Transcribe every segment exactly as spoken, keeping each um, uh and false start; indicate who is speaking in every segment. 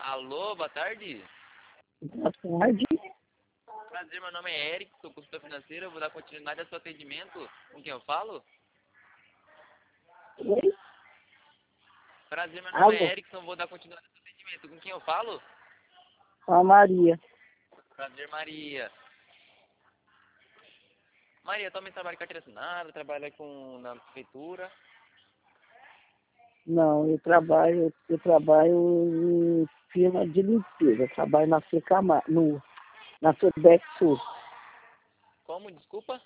Speaker 1: Alô, boa tarde.
Speaker 2: Boa tarde.
Speaker 1: Prazer, meu nome é Eric, sou consultor financeiro, eu vou dar continuidade ao seu atendimento. Com quem eu falo?
Speaker 2: Oi?
Speaker 1: Prazer, meu nome
Speaker 2: Alô?
Speaker 1: é Erickson, vou dar continuidade ao seu atendimento. Com quem eu falo?
Speaker 2: Com a Maria.
Speaker 1: Prazer, Maria. Maria, também trabalha com carteira assinada, trabalha com, na prefeitura.
Speaker 2: Não, eu trabalho, eu trabalho em firma de limpeza. Eu trabalho na Secama, no, na Sodec Sul.
Speaker 1: Como, desculpa?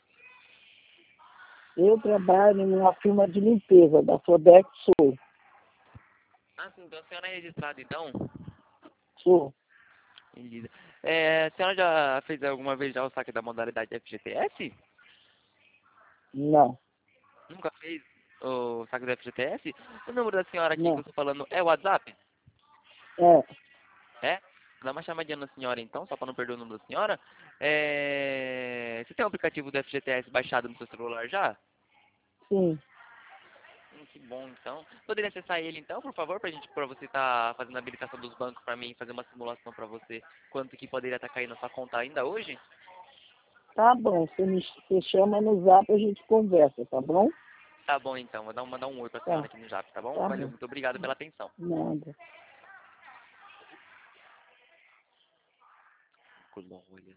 Speaker 2: Eu trabalho numa firma de limpeza da Sodec Sul.
Speaker 1: Ah, sim, então a senhora é registrada, então?
Speaker 2: Sul.
Speaker 1: Entendi. É, a senhora já fez alguma vez já o saque da modalidade F G T S?
Speaker 2: Não,
Speaker 1: Nunca fez o saque do F G T S? O número da senhora aqui que eu
Speaker 2: não.
Speaker 1: estou falando é o WhatsApp?
Speaker 2: É,
Speaker 1: É? Dá uma chamadinha na senhora então, só para não perder o número da senhora. É... Você tem o aplicativo do F G T S baixado no seu celular já?
Speaker 2: sim.
Speaker 1: Hum, que bom então. Poderia acessar ele então, por favor, pra gente, para você estar fazendo a habilitação dos bancos para mim, fazer uma simulação para você, quanto que poderia estar caindo na sua conta ainda hoje?
Speaker 2: Tá bom, você me você chama no zap e a gente conversa, tá bom?
Speaker 1: Tá bom então, vou dar um, mandar um oi pra senhora
Speaker 2: Tá,
Speaker 1: aqui no Zap, tá bom?
Speaker 2: tá
Speaker 1: Valeu,
Speaker 2: bom.
Speaker 1: muito obrigado pela atenção.
Speaker 2: Nada.
Speaker 1: Colônia.